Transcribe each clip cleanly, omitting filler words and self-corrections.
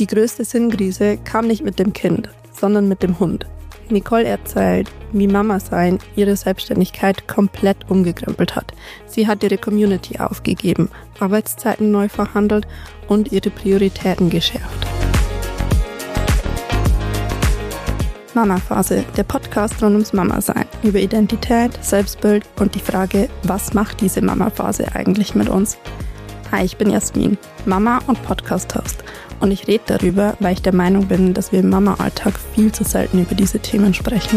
Die größte Sinnkrise kam nicht mit dem Kind, sondern mit dem Hund. Nicole erzählt, wie Mama sein ihre Selbstständigkeit komplett umgekrempelt hat. Sie hat ihre Community aufgegeben, Arbeitszeiten neu verhandelt und ihre Prioritäten geschärft. Mama-Phase, der Podcast rund ums Mama-Sein, über Identität, Selbstbild und die Frage, was macht diese Mama-Phase eigentlich mit uns? Hi, ich bin Jasmin, Mama und Podcast-Host. Und ich rede darüber, weil ich der Meinung bin, dass wir im Mama-Alltag viel zu selten über diese Themen sprechen.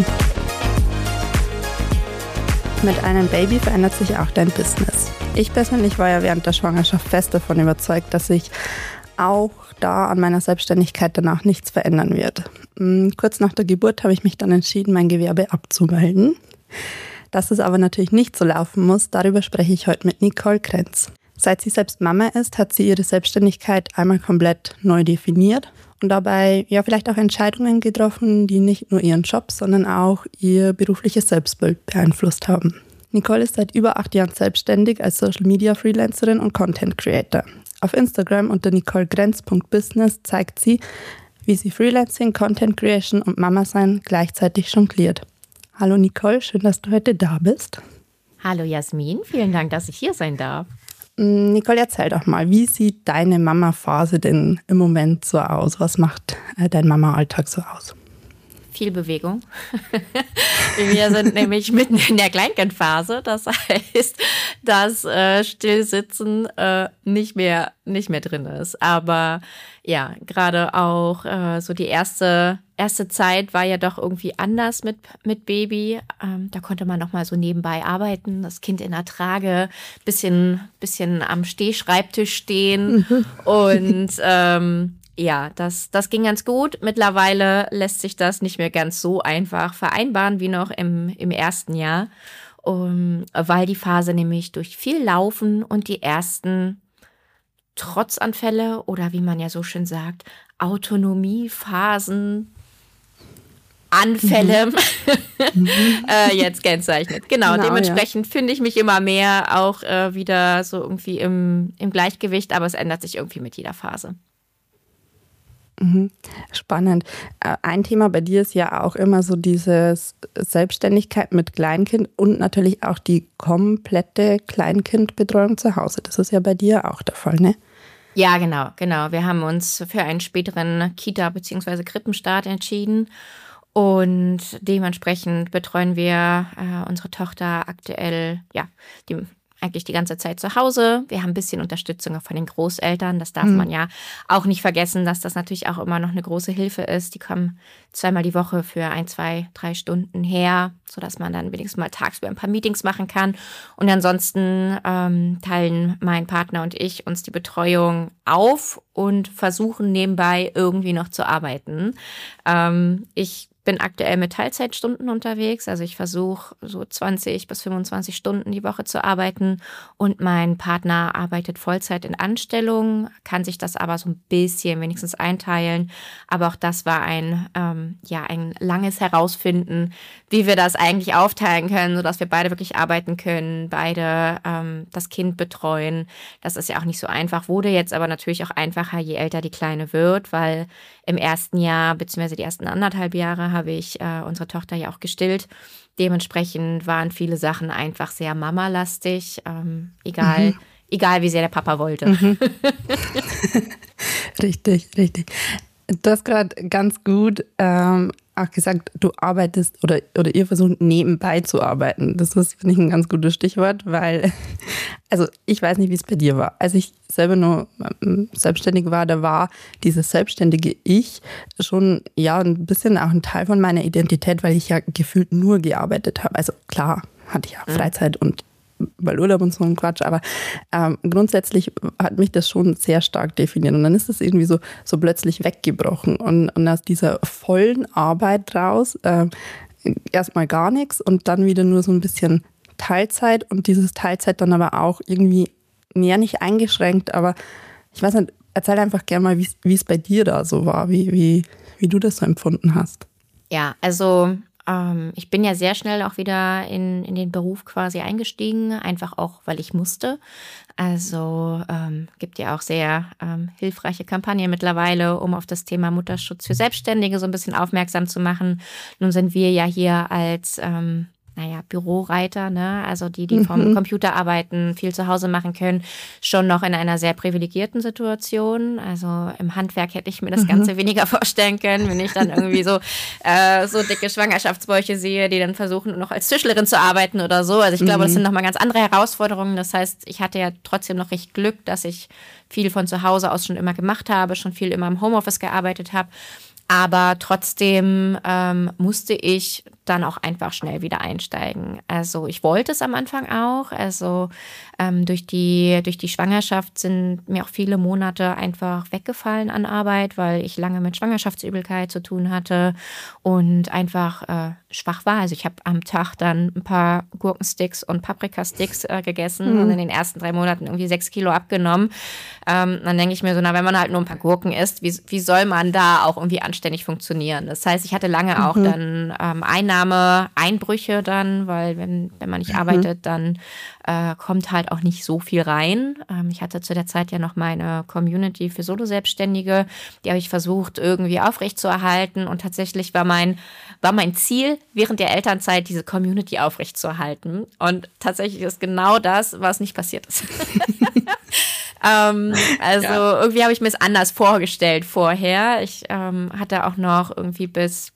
Mit einem Baby verändert sich auch dein Business. Ich persönlich war ja während der Schwangerschaft fest davon überzeugt, dass sich auch da an meiner Selbstständigkeit danach nichts verändern wird. Kurz nach der Geburt habe ich mich dann entschieden, mein Gewerbe abzumelden. Dass es aber natürlich nicht so laufen muss, darüber spreche ich heute mit Nicole Krenz. Seit sie selbst Mama ist, hat sie ihre Selbstständigkeit einmal komplett neu definiert und dabei vielleicht auch Entscheidungen getroffen, die nicht nur ihren Job, sondern auch ihr berufliches Selbstbild beeinflusst haben. Nicole ist seit über 8 Jahren selbstständig als Social-Media-Freelancerin und Content-Creator. Auf Instagram unter nicolegrenz.business zeigt sie, wie sie Freelancing, Content Creation und Mama sein gleichzeitig jongliert. Hallo Nicole, schön, dass du heute da bist. Hallo Jasmin, vielen Dank, dass ich hier sein darf. Nicole, erzähl doch mal, wie sieht deine Mama-Phase denn im Moment so aus? Was macht dein Mama-Alltag so aus? Viel Bewegung. Wir sind nämlich mitten in der Kleinkindphase. Das heißt, dass Stillsitzen nicht mehr drin ist. Aber ja, gerade auch so die erste Zeit war ja doch irgendwie anders mit Baby. Da konnte man noch mal so nebenbei arbeiten, das Kind in der Trage, bisschen am Stehschreibtisch stehen und ja, das ging ganz gut. Mittlerweile lässt sich das nicht mehr ganz so einfach vereinbaren wie noch im ersten Jahr, weil die Phase nämlich durch viel Laufen und die ersten Trotzanfälle oder wie man ja so schön sagt, Autonomiephasen, Anfälle jetzt kennzeichnet. Genau, dementsprechend finde ich mich immer mehr auch wieder so irgendwie im Gleichgewicht, aber es ändert sich irgendwie mit jeder Phase. Spannend. Ein Thema bei dir ist ja auch immer so dieses Selbstständigkeit mit Kleinkind und natürlich auch die komplette Kleinkindbetreuung zu Hause. Das ist ja bei dir auch der Fall, ne? Ja, genau. Wir haben uns für einen späteren Kita- bzw. Krippenstart entschieden und dementsprechend betreuen wir unsere Tochter aktuell, eigentlich die ganze Zeit zu Hause. Wir haben ein bisschen Unterstützung auch von den Großeltern. Das darf man ja auch nicht vergessen, dass das natürlich auch immer noch eine große Hilfe ist. Die kommen 2-mal die Woche für 1, 2, 3 Stunden her, sodass man dann wenigstens mal tagsüber ein paar Meetings machen kann. Und ansonsten teilen mein Partner und ich uns die Betreuung auf und versuchen nebenbei irgendwie noch zu arbeiten. Ich bin aktuell mit Teilzeitstunden unterwegs, also ich versuche so 20 bis 25 Stunden die Woche zu arbeiten und mein Partner arbeitet Vollzeit in Anstellung, kann sich das aber so ein bisschen wenigstens einteilen, aber auch das war ein langes Herausfinden, wie wir das eigentlich aufteilen können, sodass wir beide wirklich arbeiten können, beide das Kind betreuen. Das ist ja auch nicht so einfach, wurde jetzt aber natürlich auch einfacher, je älter die Kleine wird, weil im ersten Jahr bzw. die ersten 1,5 Jahre habe ich unsere Tochter ja auch gestillt. Dementsprechend waren viele Sachen einfach sehr mamalastig, egal wie sehr der Papa wollte. Richtig. Du hast gerade ganz gut auch gesagt, du arbeitest oder ihr versucht nebenbei zu arbeiten. Das ist, finde ich, ein ganz gutes Stichwort, weil, also ich weiß nicht, wie es bei dir war. Als ich selber nur selbstständig war, da war dieses selbstständige Ich schon ein bisschen auch ein Teil von meiner Identität, weil ich ja gefühlt nur gearbeitet habe. Also klar, hatte ich ja Freizeit und weil Urlaub und so ein Quatsch, aber grundsätzlich hat mich das schon sehr stark definiert und dann ist das irgendwie so plötzlich weggebrochen und aus dieser vollen Arbeit raus erstmal gar nichts und dann wieder nur so ein bisschen Teilzeit und dieses Teilzeit dann aber auch irgendwie nicht eingeschränkt, aber ich weiß nicht, erzähl einfach gerne mal, wie es bei dir da so war, wie du das so empfunden hast. Ja, also Ich bin ja sehr schnell auch wieder in den Beruf quasi eingestiegen, einfach auch, weil ich musste. Also gibt ja auch sehr hilfreiche Kampagnen mittlerweile, um auf das Thema Mutterschutz für Selbstständige so ein bisschen aufmerksam zu machen. Nun sind wir ja hier als Büroreiter, ne? Also die vom Computer arbeiten, viel zu Hause machen können, schon noch in einer sehr privilegierten Situation. Also im Handwerk hätte ich mir das Ganze weniger vorstellen können, wenn ich dann irgendwie so dicke Schwangerschaftsbäuche sehe, die dann versuchen, noch als Tischlerin zu arbeiten oder so. Also ich glaube, das sind nochmal ganz andere Herausforderungen. Das heißt, ich hatte ja trotzdem noch recht Glück, dass ich viel von zu Hause aus schon immer gemacht habe, schon viel immer im Homeoffice gearbeitet habe. Aber trotzdem musste ich dann auch einfach schnell wieder einsteigen. Also ich wollte es am Anfang auch. Also durch die Schwangerschaft sind mir auch viele Monate einfach weggefallen an Arbeit, weil ich lange mit Schwangerschaftsübelkeit zu tun hatte und einfach schwach war. Also ich habe am Tag dann ein paar Gurkensticks und Paprikasticks gegessen und in den ersten 3 Monaten irgendwie 6 Kilo abgenommen. Dann denke ich mir so, na, wenn man halt nur ein paar Gurken isst, wie soll man da auch irgendwie anständig funktionieren? Das heißt, ich hatte lange auch dann Einnahmeeinbrüche dann, weil wenn man nicht arbeitet, dann kommt halt auch nicht so viel rein. Ich hatte zu der Zeit ja noch meine Community für Solo-Selbstständige, die habe ich versucht irgendwie aufrechtzuerhalten und tatsächlich war mein Ziel, während der Elternzeit diese Community aufrechtzuerhalten und tatsächlich ist genau das, was nicht passiert ist. Irgendwie habe ich mir es anders vorgestellt vorher. Ich hatte auch noch irgendwie bis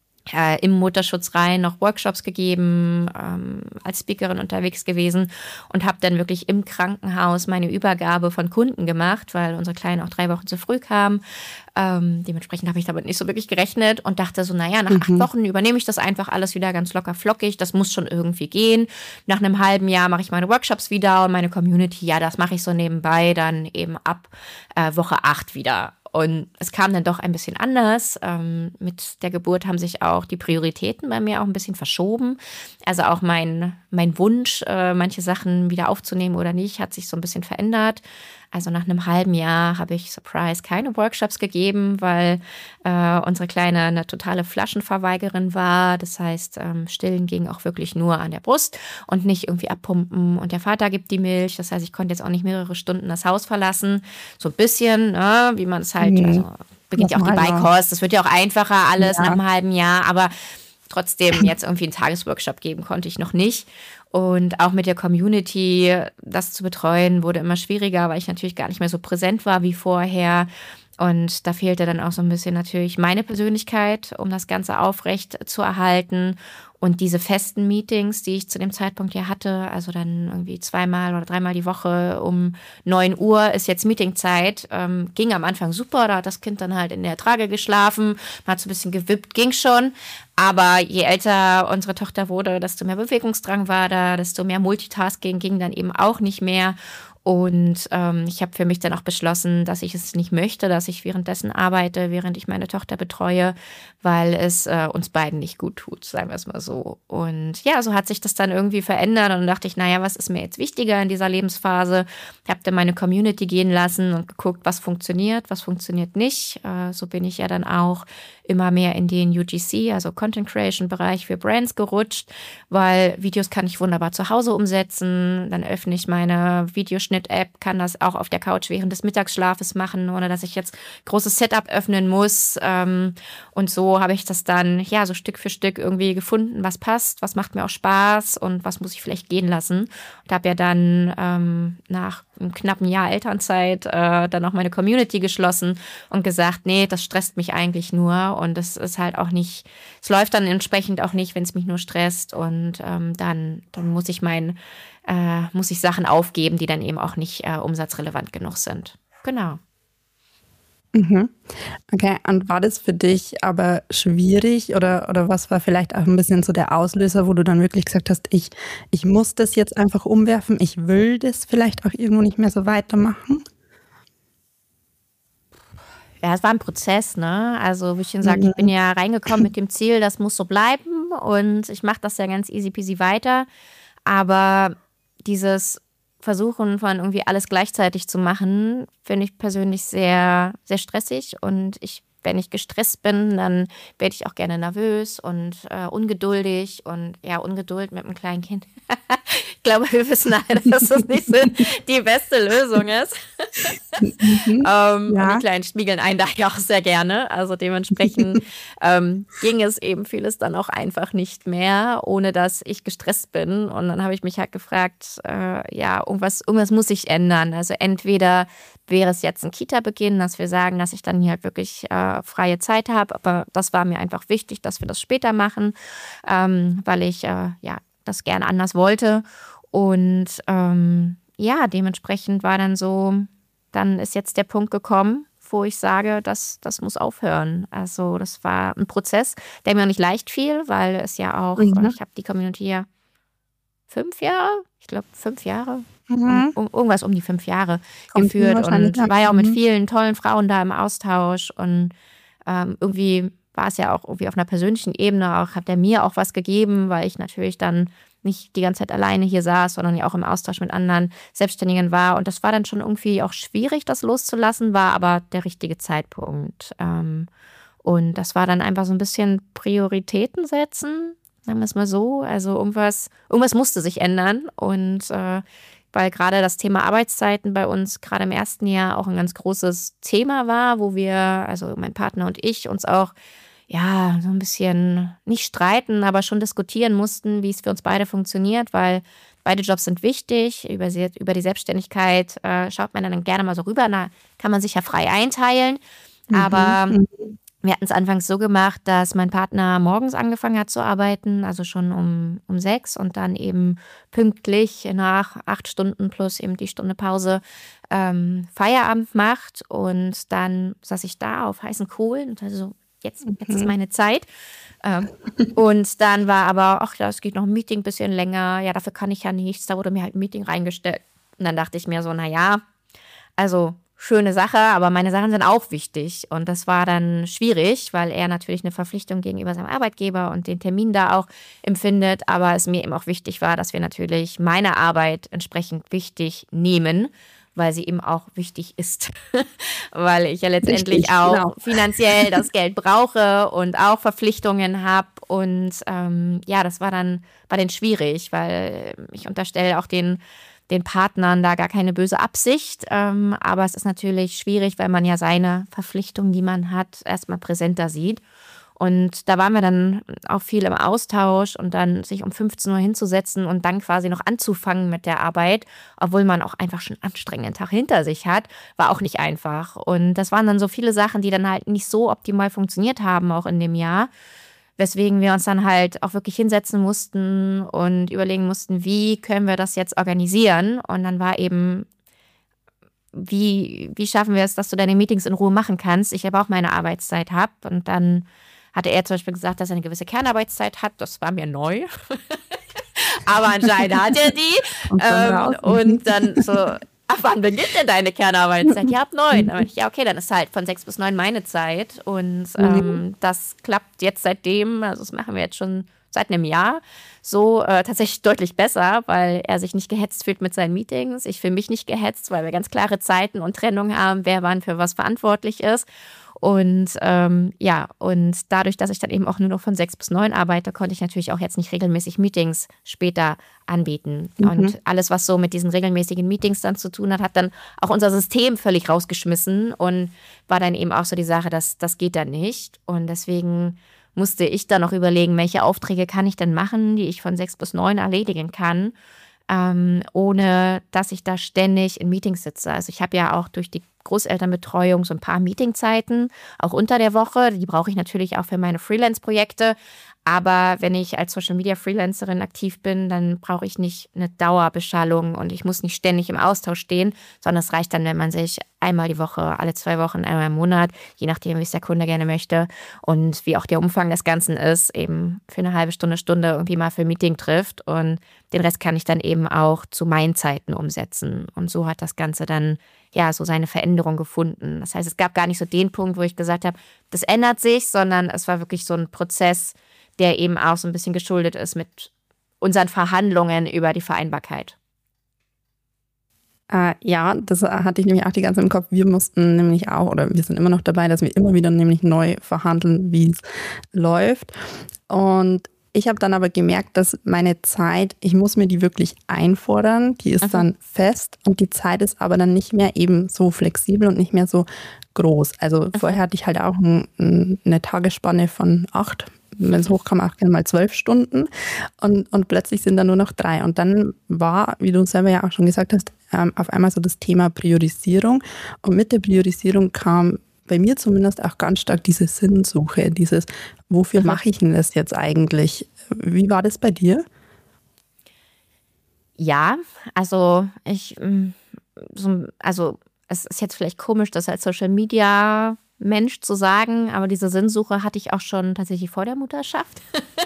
im Mutterschutz rein noch Workshops gegeben, als Speakerin unterwegs gewesen und habe dann wirklich im Krankenhaus meine Übergabe von Kunden gemacht, weil unsere Kleine auch 3 Wochen zu früh kam. Dementsprechend habe ich damit nicht so wirklich gerechnet und dachte so, naja, nach 8 Wochen übernehme ich das einfach alles wieder ganz locker flockig. Das muss schon irgendwie gehen. Nach einem halben Jahr mache ich meine Workshops wieder und meine Community, ja, das mache ich so nebenbei dann eben ab Woche 8 wieder. Und es kam dann doch ein bisschen anders. Mit der Geburt haben sich auch die Prioritäten bei mir auch ein bisschen verschoben. Also auch mein Wunsch, manche Sachen wieder aufzunehmen oder nicht, hat sich so ein bisschen verändert. Also nach einem halben Jahr habe ich, Surprise, keine Workshops gegeben, weil unsere Kleine eine totale Flaschenverweigerin war. Das heißt, Stillen ging auch wirklich nur an der Brust und nicht irgendwie abpumpen. Und der Vater gibt die Milch. Das heißt, ich konnte jetzt auch nicht mehrere Stunden das Haus verlassen. So ein bisschen, ne, wie man es halt, also beginnt ja auch die Beikost. Das wird ja auch einfacher alles nach einem halben Jahr. Aber trotzdem jetzt irgendwie einen Tagesworkshop geben konnte ich noch nicht. Und auch mit der Community, das zu betreuen, wurde immer schwieriger, weil ich natürlich gar nicht mehr so präsent war wie vorher. Und da fehlte dann auch so ein bisschen natürlich meine Persönlichkeit, um das Ganze aufrecht zu erhalten. Und diese festen Meetings, die ich zu dem Zeitpunkt ja hatte, also dann irgendwie 2-mal oder 3-mal die Woche um 9 Uhr ist jetzt Meetingzeit, ging am Anfang super, da hat das Kind dann halt in der Trage geschlafen, man hat so ein bisschen gewippt, ging schon. Aber je älter unsere Tochter wurde, desto mehr Bewegungsdrang war da, desto mehr Multitasking ging dann eben auch nicht mehr. Und ich habe für mich dann auch beschlossen, dass ich es nicht möchte, dass ich währenddessen arbeite, während ich meine Tochter betreue, weil es uns beiden nicht gut tut, sagen wir es mal so. Und ja, so hat sich das dann irgendwie verändert und dann dachte ich, naja, was ist mir jetzt wichtiger in dieser Lebensphase? Ich habe dann meine Community gehen lassen und geguckt, was funktioniert nicht. So bin ich ja dann auch immer mehr in den UGC, also Content Creation Bereich für Brands gerutscht, weil Videos kann ich wunderbar zu Hause umsetzen. Dann öffne ich meine Videoschnitt-App, kann das auch auf der Couch während des Mittagsschlafes machen, ohne dass ich jetzt großes Setup öffnen muss. Und so habe ich das dann ja so Stück für Stück irgendwie gefunden, was passt, was macht mir auch Spaß und was muss ich vielleicht gehen lassen. Und habe ja dann nach einem knappen Jahr Elternzeit dann auch meine Community geschlossen und gesagt, nee, das stresst mich eigentlich nur und es ist halt auch nicht, es läuft dann entsprechend auch nicht, wenn es mich nur stresst und dann muss ich muss ich Sachen aufgeben, die dann eben auch nicht umsatzrelevant genug sind. Genau. Okay, und war das für dich aber schwierig oder was war vielleicht auch ein bisschen so der Auslöser, wo du dann wirklich gesagt hast, ich muss das jetzt einfach umwerfen, ich will das vielleicht auch irgendwo nicht mehr so weitermachen? Ja, es war ein Prozess, ne? Also, wie ich schon sagte, ich bin ja reingekommen mit dem Ziel, das muss so bleiben und ich mache das ja ganz easy peasy weiter. Aber dieses Versuchen von irgendwie alles gleichzeitig zu machen, finde ich persönlich sehr, sehr stressig und ich wenn ich gestresst bin, dann werde ich auch gerne nervös und ungeduldig und ja, Ungeduld mit einem kleinen Kind. Ich glaube, wir wissen alle, dass das nicht so die beste Lösung ist. Und die Kleinen spiegeln einen da ja auch sehr gerne. Also dementsprechend ging es eben vieles dann auch einfach nicht mehr, ohne dass ich gestresst bin. Und dann habe ich mich halt gefragt, irgendwas muss sich ändern. Also entweder wäre es jetzt ein Kita-Beginn, dass wir sagen, dass ich dann hier halt wirklich freie Zeit habe. Aber das war mir einfach wichtig, dass wir das später machen, weil ich das gerne anders wollte. Und dementsprechend war dann ist jetzt der Punkt gekommen, wo ich sage, das muss aufhören. Also das war ein Prozess, der mir auch nicht leicht fiel, weil es ja auch, ich habe die Community ja 5 Jahre, irgendwas um die 5 Jahre geführt und war ja auch mit vielen tollen Frauen da im Austausch und irgendwie war es ja auch irgendwie auf einer persönlichen Ebene auch, hat er mir auch was gegeben, weil ich natürlich dann nicht die ganze Zeit alleine hier saß, sondern ja auch im Austausch mit anderen Selbstständigen war. Und das war dann schon irgendwie auch schwierig, das loszulassen, war aber der richtige Zeitpunkt. Und das war dann einfach so ein bisschen Prioritäten setzen, sagen wir es mal so. Also irgendwas musste sich ändern. Und weil gerade das Thema Arbeitszeiten bei uns gerade im ersten Jahr auch ein ganz großes Thema war, wo wir, also mein Partner und ich, uns auch so ein bisschen nicht streiten, aber schon diskutieren mussten, wie es für uns beide funktioniert, weil beide Jobs sind wichtig. Über die Selbstständigkeit schaut man dann gerne mal so rüber, da kann man sich ja frei einteilen. Aber wir hatten es anfangs so gemacht, dass mein Partner morgens angefangen hat zu arbeiten, also schon um 6 und dann eben pünktlich nach 8 Stunden plus eben die Stunde Pause Feierabend macht. Und dann saß ich da auf heißen Kohlen und also Jetzt ist meine Zeit. Und dann war aber, es geht noch ein Meeting ein bisschen länger. Ja, dafür kann ich ja nichts. Da wurde mir halt ein Meeting reingestellt. Und dann dachte ich mir so, also schöne Sache, aber meine Sachen sind auch wichtig. Und das war dann schwierig, weil er natürlich eine Verpflichtung gegenüber seinem Arbeitgeber und den Termin da auch empfindet. Aber es mir eben auch wichtig war, dass wir natürlich meine Arbeit entsprechend wichtig nehmen, weil sie eben auch wichtig ist, weil ich ja letztendlich auch finanziell das Geld brauche und auch Verpflichtungen habe und das war dann schwierig, weil ich unterstelle auch den Partnern da gar keine böse Absicht, aber es ist natürlich schwierig, weil man ja seine Verpflichtungen, die man hat, erstmal präsenter sieht. Und da waren wir dann auch viel im Austausch und dann sich um 15 Uhr hinzusetzen und dann quasi noch anzufangen mit der Arbeit, obwohl man auch einfach schon einen anstrengenden Tag hinter sich hat, war auch nicht einfach. Und das waren dann so viele Sachen, die dann halt nicht so optimal funktioniert haben, auch in dem Jahr, weswegen wir uns dann halt auch wirklich hinsetzen mussten und überlegen mussten, wie können wir das jetzt organisieren. Und dann war eben, wie schaffen wir es, dass du deine Meetings in Ruhe machen kannst, ich aber auch meine Arbeitszeit habe. Und dann hatte er zum Beispiel gesagt, dass er eine gewisse Kernarbeitszeit hat. Das war mir neu. Aber anscheinend hat er die. Und dann so, wann beginnt denn deine Kernarbeitszeit? Ja, ab 9. Dann ich, okay, dann ist halt von 6 bis 9 meine Zeit. Und das klappt jetzt seitdem, also das machen wir jetzt schon seit einem Jahr, so tatsächlich deutlich besser, weil er sich nicht gehetzt fühlt mit seinen Meetings. Ich fühle mich nicht gehetzt, weil wir ganz klare Zeiten und Trennung haben, wer wann für was verantwortlich ist. Und und dadurch, dass ich dann eben auch nur noch von 6 bis 9 arbeite, konnte ich natürlich auch jetzt nicht regelmäßig Meetings später anbieten. Und alles, was so mit diesen regelmäßigen Meetings dann zu tun hat, hat dann auch unser System völlig rausgeschmissen und war dann eben auch so die Sache, dass das geht dann nicht. Und deswegen musste ich dann noch überlegen, welche Aufträge kann ich denn machen, die ich von 6 bis 9 erledigen kann, ohne dass ich da ständig in Meetings sitze. Also ich habe ja auch durch die Großelternbetreuung so ein paar Meetingzeiten, auch unter der Woche. Die brauche ich natürlich auch für meine Freelance-Projekte. Aber wenn ich als Social-Media-Freelancerin aktiv bin, dann brauche ich nicht eine Dauerbeschallung und ich muss nicht ständig im Austausch stehen, sondern es reicht dann, wenn man sich einmal die Woche, alle 2 Wochen, einmal im Monat, je nachdem, wie es der Kunde gerne möchte und wie auch der Umfang des Ganzen ist, eben für eine halbe Stunde irgendwie mal für ein Meeting trifft. Und den Rest kann ich dann eben auch zu meinen Zeiten umsetzen. Und so hat das Ganze dann so seine Veränderung gefunden. Das heißt, es gab gar nicht so den Punkt, wo ich gesagt habe, das ändert sich, sondern es war wirklich so ein Prozess, der eben auch so ein bisschen geschuldet ist mit unseren Verhandlungen über die Vereinbarkeit. Ja, das hatte ich nämlich auch die ganze Zeit im Kopf. Wir mussten nämlich auch, oder wir sind immer noch dabei, dass wir immer wieder nämlich neu verhandeln, wie es läuft. Und ich habe dann aber gemerkt, dass meine Zeit, ich muss mir die wirklich einfordern, die ist dann fest und die Zeit ist aber dann nicht mehr eben so flexibel und nicht mehr so groß. Also vorher hatte ich halt auch eine Tagesspanne von 8, wenn es hochkam, 8 mal 12 Stunden und plötzlich sind da nur noch 3. Und dann war, wie du selber ja auch schon gesagt hast, auf einmal so das Thema Priorisierung. Und mit der Priorisierung kam bei mir zumindest auch ganz stark diese Sinnsuche, dieses, wofür mache ich denn das jetzt eigentlich? Wie war das bei dir? Ja, also also es ist jetzt vielleicht komisch, das als Social Media Mensch zu sagen, aber diese Sinnsuche hatte ich auch schon tatsächlich vor der Mutterschaft.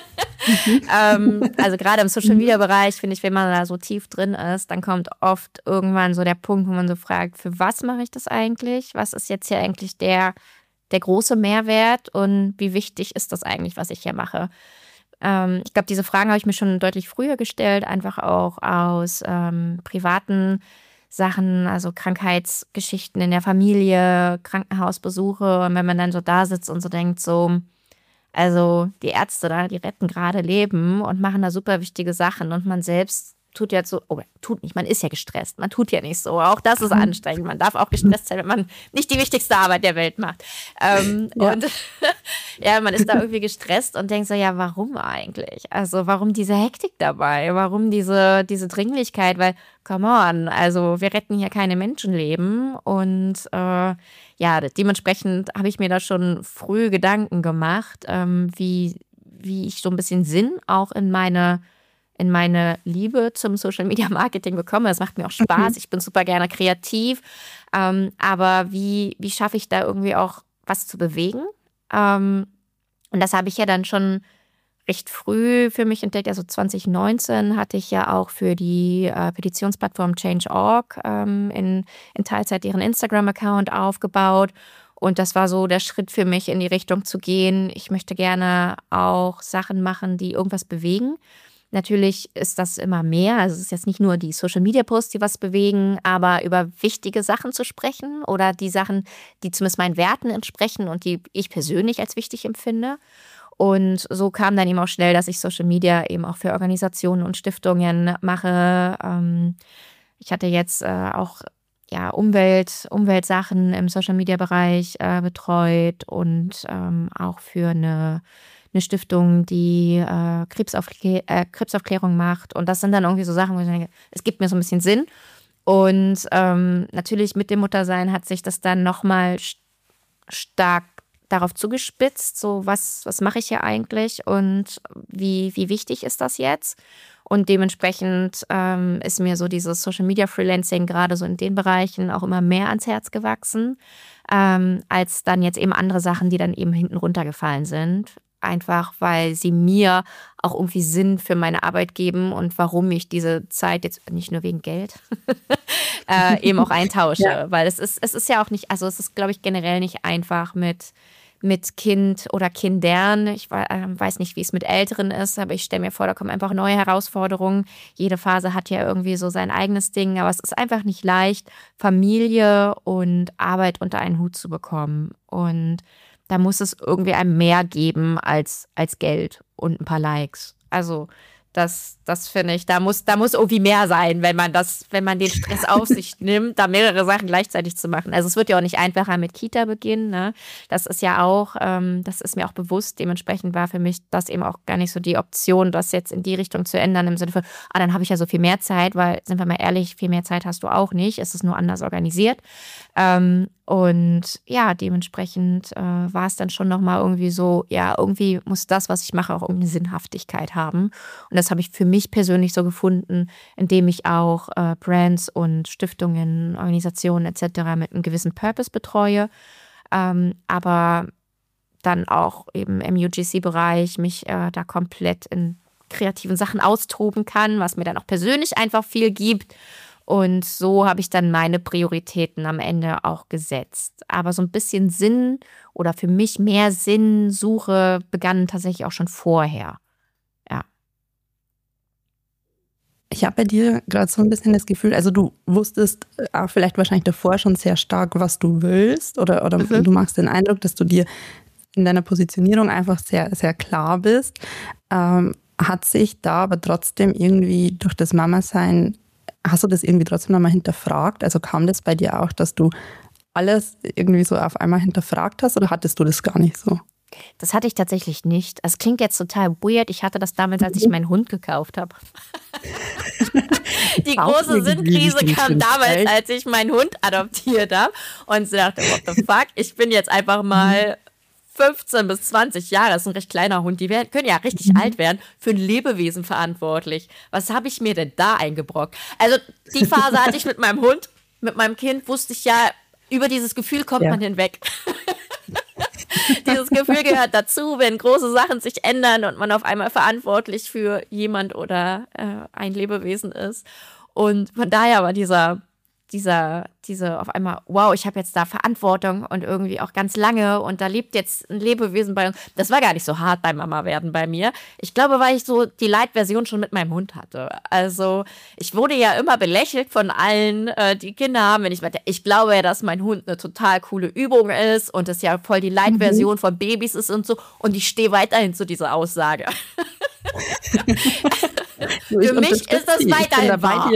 Also gerade im Social Media Bereich finde ich, wenn man da so tief drin ist, dann kommt oft irgendwann so der Punkt, wo man so fragt, für was mache ich das eigentlich? Was ist jetzt hier eigentlich der große Mehrwert und wie wichtig ist das eigentlich, was ich hier mache? Ich glaube, diese Fragen habe ich mir schon deutlich früher gestellt, einfach auch aus privaten Sachen, also Krankheitsgeschichten in der Familie, Krankenhausbesuche. Und wenn man dann so da sitzt und so denkt, so, also die Ärzte da, die retten gerade Leben und machen da super wichtige Sachen und man selbst tut ja so, tut nicht, man ist ja gestresst, man tut ja nicht so, auch das ist anstrengend, man darf auch gestresst sein, wenn man nicht die wichtigste Arbeit der Welt macht. Und ja, man ist da irgendwie gestresst und denkt so, ja, warum eigentlich? Also warum diese Hektik dabei? Warum diese Dringlichkeit? Weil, come on, also wir retten hier keine Menschenleben und ja, dementsprechend habe ich mir da schon früh Gedanken gemacht, wie ich so ein bisschen Sinn auch in meine Liebe zum Social Media Marketing bekomme. Das macht mir auch Spaß. Ich bin super gerne kreativ. Aber wie schaffe ich da irgendwie auch was zu bewegen? Und das habe ich ja dann schon recht früh für mich entdeckt. Also 2019 hatte ich ja auch für die Petitionsplattform Change.org in Teilzeit deren Instagram-Account aufgebaut. Und das war so der Schritt für mich, in die Richtung zu gehen. Ich möchte gerne auch Sachen machen, die irgendwas bewegen. Natürlich ist das immer mehr. Also es ist jetzt nicht nur die Social-Media-Posts, die was bewegen, aber über wichtige Sachen zu sprechen oder die Sachen, die zumindest meinen Werten entsprechen und die ich persönlich als wichtig empfinde. Und so kam dann eben auch schnell, dass ich Social Media eben auch für Organisationen und Stiftungen mache. Ich hatte jetzt auch Umweltsachen im Social-Media-Bereich betreut und auch für eine Stiftung, die Krebsaufklärung macht. Und das sind dann irgendwie so Sachen, wo ich denke, es gibt mir so ein bisschen Sinn. Und natürlich mit dem Muttersein hat sich das dann nochmal stark darauf zugespitzt, so was mache ich hier eigentlich und wie wichtig ist das jetzt? Und dementsprechend ist mir so dieses Social Media Freelancing gerade so in den Bereichen auch immer mehr ans Herz gewachsen, als dann jetzt eben andere Sachen, die dann eben hinten runtergefallen sind. Einfach, weil sie mir auch irgendwie Sinn für meine Arbeit geben und warum ich diese Zeit jetzt nicht nur wegen Geld eben auch eintausche. Ja. Weil es ist ja auch nicht, also es ist, glaube ich, generell nicht einfach mit Kind oder Kindern. Ich weiß nicht, wie es mit Älteren ist, aber ich stelle mir vor, da kommen einfach neue Herausforderungen. Jede Phase hat ja irgendwie so sein eigenes Ding, aber es ist einfach nicht leicht, Familie und Arbeit unter einen Hut zu bekommen. Und da muss es irgendwie einem mehr geben als Geld und ein paar Likes. Also das finde ich, da muss irgendwie mehr sein, wenn man den Stress auf sich nimmt, da mehrere Sachen gleichzeitig zu machen. Also es wird ja auch nicht einfacher mit Kita-Beginn, ne? Das ist ja auch, das ist mir auch bewusst. Dementsprechend war für mich das eben auch gar nicht so die Option, das jetzt in die Richtung zu ändern, im Sinne von, dann habe ich ja so viel mehr Zeit, weil, sind wir mal ehrlich, viel mehr Zeit hast du auch nicht. Es ist nur anders organisiert. Und ja, dementsprechend war es dann schon nochmal irgendwie so, ja, irgendwie muss das, was ich mache, auch irgendeine Sinnhaftigkeit haben. Und das habe ich für mich persönlich so gefunden, indem ich auch Brands und Stiftungen, Organisationen etc. mit einem gewissen Purpose betreue, aber dann auch eben im UGC-Bereich mich da komplett in kreativen Sachen austoben kann, was mir dann auch persönlich einfach viel gibt. Und so habe ich dann meine Prioritäten am Ende auch gesetzt. Aber so ein bisschen Sinn oder für mich mehr Sinnsuche begann tatsächlich auch schon vorher. Ja. Ich habe bei dir gerade so ein bisschen das Gefühl, also du wusstest auch vielleicht wahrscheinlich davor schon sehr stark, was du willst, oder du machst den Eindruck, dass du dir in deiner Positionierung einfach sehr, sehr klar bist. Hat sich da aber trotzdem irgendwie durch das Mama-Sein, hast du das irgendwie trotzdem nochmal hinterfragt? Also kam das bei dir auch, dass du alles irgendwie so auf einmal hinterfragt hast, oder hattest du das gar nicht so? Das hatte ich tatsächlich nicht. Es klingt jetzt total weird. Ich hatte das damals, als ich meinen Hund gekauft habe. Die große Sinnkrise kam damals, als ich meinen Hund adoptiert habe und sie dachte, what the fuck, ich bin jetzt einfach mal 15 bis 20 Jahre, das ist ein recht kleiner Hund, die können ja richtig alt werden, für ein Lebewesen verantwortlich. Was habe ich mir denn da eingebrockt? Also die Phase hatte ich mit meinem Hund, mit meinem Kind wusste ich ja, über dieses Gefühl kommt man hinweg. Dieses Gefühl gehört dazu, wenn große Sachen sich ändern und man auf einmal verantwortlich für jemand oder ein Lebewesen ist. Und von daher war diese auf einmal, wow, ich habe jetzt da Verantwortung und irgendwie auch ganz lange und da lebt jetzt ein Lebewesen bei uns. Das war gar nicht so hart beim Mama-Werden bei mir. Ich glaube, weil ich so die Light-Version schon mit meinem Hund hatte. Also ich wurde ja immer belächelt von allen, die Kinder haben, wenn ich meinte, ich glaube ja, dass mein Hund eine total coole Übung ist und es ja voll die Light-Version von Babys ist und so. Und ich stehe weiterhin zu dieser Aussage. Für mich ist das weiterhin wahr.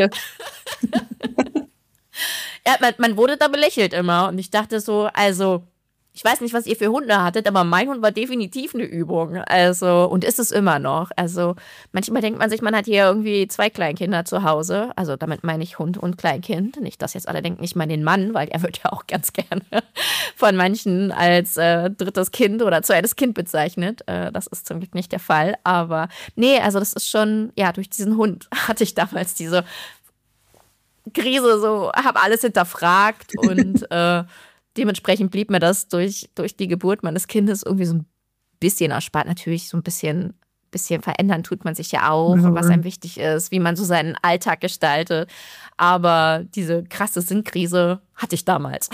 Ja, man wurde da belächelt immer und ich dachte so, also ich weiß nicht, was ihr für Hunde hattet, aber mein Hund war definitiv eine Übung, also und ist es immer noch. Also manchmal denkt man sich, man hat hier irgendwie 2 Kleinkinder zu Hause, also damit meine ich Hund und Kleinkind, nicht, dass jetzt alle denken, ich meine den Mann, weil er wird ja auch ganz gerne von manchen als drittes Kind oder zweites Kind bezeichnet, das ist zum Glück nicht der Fall, aber nee, also das ist schon, ja, durch diesen Hund hatte ich damals diese Krise, so, habe alles hinterfragt und dementsprechend blieb mir das durch die Geburt meines Kindes irgendwie so ein bisschen erspart. Natürlich so ein bisschen verändern tut man sich ja auch, was einem wichtig ist, wie man so seinen Alltag gestaltet. Aber diese krasse Sinnkrise hatte ich damals.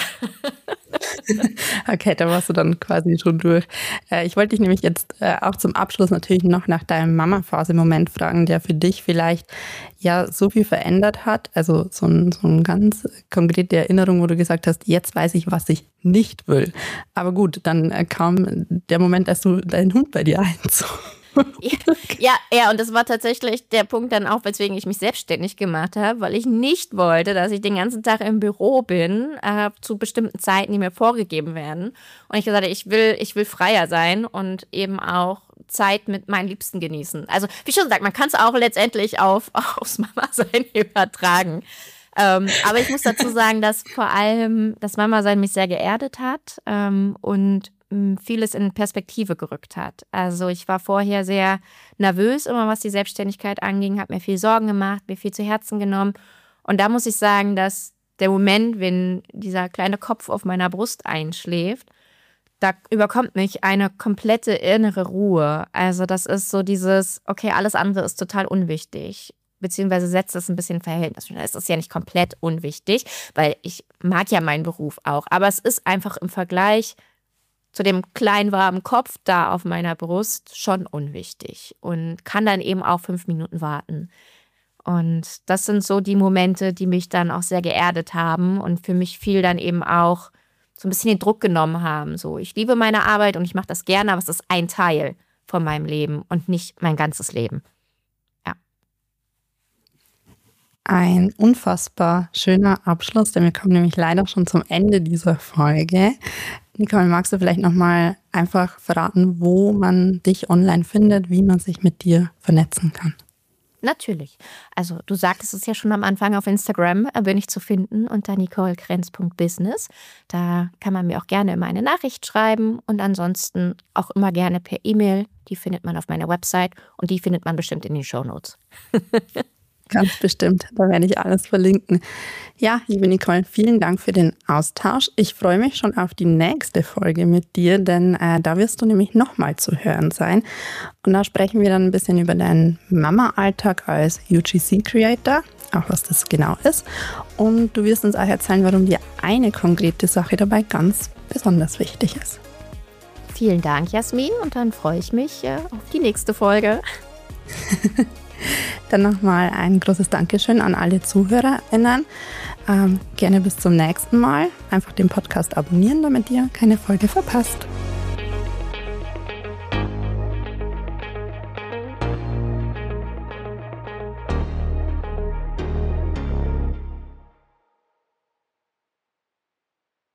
Okay, da warst du dann quasi schon durch. Ich wollte dich nämlich jetzt auch zum Abschluss natürlich noch nach deinem Mama-Phase-Moment fragen, der für dich vielleicht ja so viel verändert hat. Also so eine ganz konkrete Erinnerung, wo du gesagt hast, jetzt weiß ich, was ich nicht will. Aber gut, dann kam der Moment, als du deinen Hund bei dir einzog. Ja, und das war tatsächlich der Punkt dann auch, weswegen ich mich selbstständig gemacht habe, weil ich nicht wollte, dass ich den ganzen Tag im Büro bin, zu bestimmten Zeiten, die mir vorgegeben werden. Und ich gesagt habe, ich will freier sein und eben auch Zeit mit meinen Liebsten genießen. Also wie schon gesagt, man kann es auch letztendlich aufs Mama-Sein übertragen. Aber ich muss dazu sagen, dass vor allem das Mama-Sein mich sehr geerdet hat und vieles in Perspektive gerückt hat. Also ich war vorher sehr nervös, immer was die Selbstständigkeit anging, habe mir viel Sorgen gemacht, mir viel zu Herzen genommen. Und da muss ich sagen, dass der Moment, wenn dieser kleine Kopf auf meiner Brust einschläft, da überkommt mich eine komplette innere Ruhe. Also das ist so dieses, okay, alles andere ist total unwichtig. Beziehungsweise setzt es ein bisschen in Verhältnis. Es ist ja nicht komplett unwichtig, weil ich mag ja meinen Beruf auch. Aber es ist einfach im Vergleich zu dem kleinen warmen Kopf da auf meiner Brust schon unwichtig und kann dann eben auch 5 Minuten warten. Und das sind so die Momente, die mich dann auch sehr geerdet haben und für mich viel dann eben auch so ein bisschen den Druck genommen haben. So, ich liebe meine Arbeit und ich mache das gerne, aber es ist ein Teil von meinem Leben und nicht mein ganzes Leben. Ja. Ein unfassbar schöner Abschluss, denn wir kommen nämlich leider schon zum Ende dieser Folge. Nicole, magst du vielleicht nochmal einfach verraten, wo man dich online findet, wie man sich mit dir vernetzen kann? Natürlich. Also du sagtest es ja schon am Anfang, auf Instagram bin ich zu finden unter nicolekrenz.business. Da kann man mir auch gerne immer eine Nachricht schreiben und ansonsten auch immer gerne per E-Mail. Die findet man auf meiner Website und die findet man bestimmt in den Shownotes. Ganz bestimmt, da werde ich alles verlinken. Ja, liebe Nicole, vielen Dank für den Austausch. Ich freue mich schon auf die nächste Folge mit dir, denn da wirst du nämlich nochmal zu hören sein. Und da sprechen wir dann ein bisschen über deinen Mama-Alltag als UGC-Creator, auch was das genau ist. Und du wirst uns auch erzählen, warum dir eine konkrete Sache dabei ganz besonders wichtig ist. Vielen Dank, Jasmin, und dann freue ich mich auf die nächste Folge. Dann nochmal ein großes Dankeschön an alle ZuhörerInnen. Gerne bis zum nächsten Mal. Einfach den Podcast abonnieren, damit ihr keine Folge verpasst.